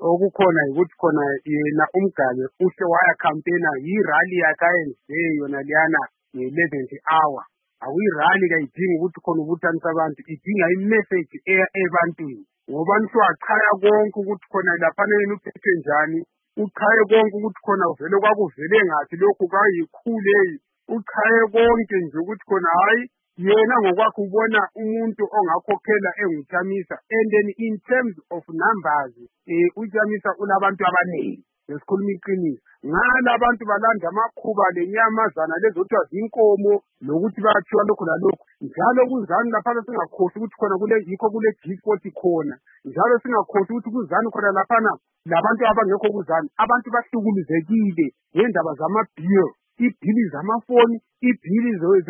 okukhona ukuthi khona yena uMgabe uhle waya campaigna yi-rally yakayenze yona liyana nge-11th hour. Awuyirally kayidingi ukuthi khona ubuthanisa abantu, idinga imessage eya ebantwini. Ngoba nisiwachaya konke ukuthi khona laphana yena uphethwe njani, uchaye konke ukuthi khona uvele kwakuvele ngathi lokhu kwayikhulu uchaye konke nje ukuthi khona hayi yena ngokwakhe ubona umuntu ongakhokhela enguThamisa, and then in terms of numbers uThamisa unabantu abaningi. Ngesikhuluma iqiniso ngala abantu balanda amakhuba lenyamazana lezothiwa zinkomo nokuthi bayathiwa lokhu nalokhu njalo kuzani lapha singakhosi ukuthi khona yikho kule G40 khona njalo singakhosi ukuthi kuzani khona laphana labantu abangekho kuzani abantu bahlukuluzekile ngendaba zama-bill, ibhili zamafoni, ibhili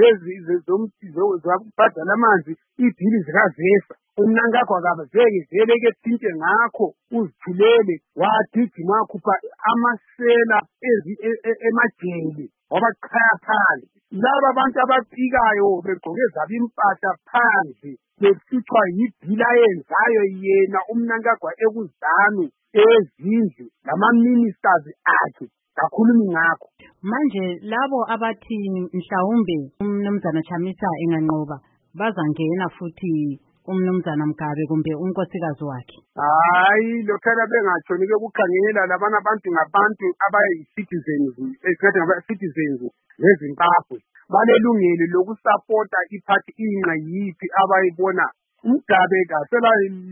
zokubhadala amanzi, ibhili zikazesa. Umnankakho akabazeke vele ke thinte ngakho uzithulele wagijima wakhupha amasela emajele wabachaya phandle. Laba abantu abafikayo begqoke zabo impahla phandle besithwa yibhila yenzayo yena umnankakho ekuzanu ezindlu lama-ministers akhe kakhulumi ngakho. Manje labo abathi mhlawumbe umnumzana Chamisa enganqoba bazangena futhi umnumzana Mgabe kumbe unkosikazi wakhe. Hayi lokhana bengatshoni-ke kukhangela labana abantu ngabantu abayi-citizens zeZimbabwe balelungelo lokusapota iphathi inqa yiphi abayibona. Umgabe kasela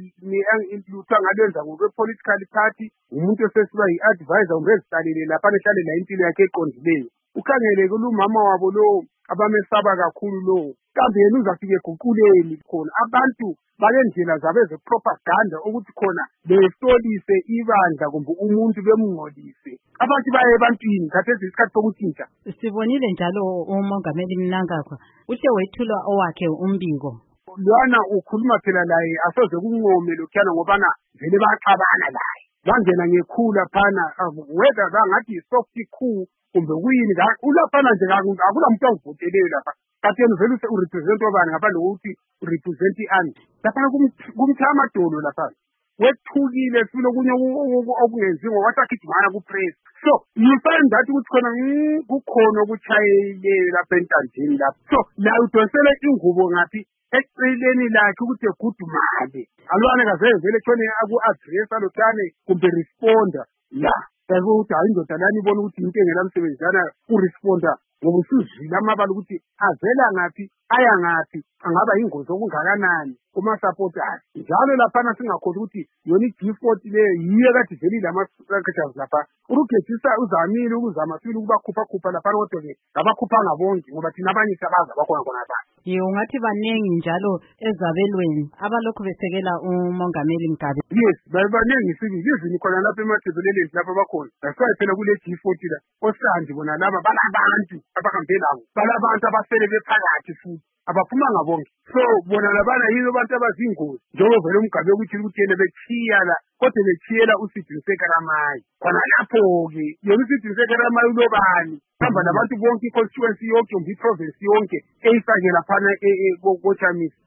lutho angalenza ngokwe-political party, umuntu osesiba yi-advisor umrezitalele laphana ehlalela impilo yakhe eqondileyo. Ukhangele kulumama wabo lo abamesaba kakhulu lo, kambe yena uzafike eguquleni khona abantu balendlela zabo ezepropaganda ukuthi khona besolise ibandla kumbe umuntu bemngcolise. Abantu baye ebantwini khathesi isikhathi sokutshintsha. Sibonile njalo umongameli Mnangagwa uhle wethula owakhe umbiko. Lwana ukhuluma phela laye asoze kungome lokhana ngobana vele baxabana laye. Bangena ngekhula phana whether bangathi soft coup kumbe kuyini ulaphana nje akula muntu angivoteleyo lapha. Kanti yena vele urepresent obani ngaphandle kokuthi urepresent ani. Lapha kumthaya amadolo lapha. Wethukile futhi okunye okungenziwa wasagijimana ku-press. So you find that ukuthi khona kukhona okuchayele lapha entandeni lapha. So la udonsele ingubo ngaphi eceleni lakhe ukuthi egudumale. Alwane kazevele khona aku-addressa lokhane kumbe responda la. Yazi ukuthi hayi indoda lana ibona ukuthi into engelamsebenzana uresponda ngoba usuzwile amabala ukuthi avela ngaphi aya ngaphi angaba yingozi okungakanani kuma-supporters. Njalo laphana singakhohlwa ukuthi yona i-G40 leyo yiyo kade ivelile ama-structures lapha. Urugejisa uzamile ukuzama sibili ukubakhupha laphana kodwa-ke ngabakhuphanga bonke ngoba thina abanye siyabazi abakhona khona lapha. Ungathi baningi njalo ezabelweni abalokhu besekela umongameli Mgabe. Yes, baningi sibili izini khona lapha emathebeleleni lapha bakhona. That's phela kule G40 la osandi bona laba balabantu abahambe labo balabantu abasele bephakathi futhi abaphumanga bonke. So bona labana yizo abantu abazingozi njengoba vele uMgabe ukuthi yena bechiya la kodwa bechiyela uSidini Sekaramayi. Khona lapho-ke yena uSidini Sekaramayi ulobani hamba nabantu bonke i-constituency yonke kumbe i-province yonke eyifake laphana koChamisa.